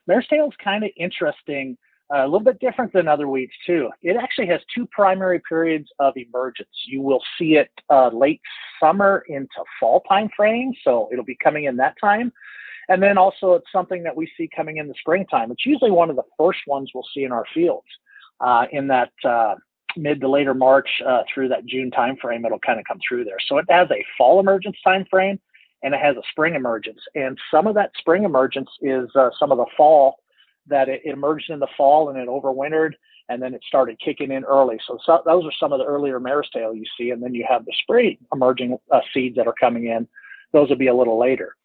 Mare's tail is kind of interesting, a little bit different than other weeds too. It actually has two primary periods of emergence. You will see it late summer into fall time frame, so it'll be coming in that time. And then also, it's something that we see coming in the springtime. It's usually one of the first ones we'll see in our fields in that mid to later March through that June time frame. It'll kind of come through there. So it has a fall emergence time frame, and it has a spring emergence. And some of that spring emergence is some of the fall that it emerged in the fall and it overwintered, and then it started kicking in early. So those are some of the earlier mare's tail you see, and then you have the spring emerging seeds that are coming in. Those will be a little later.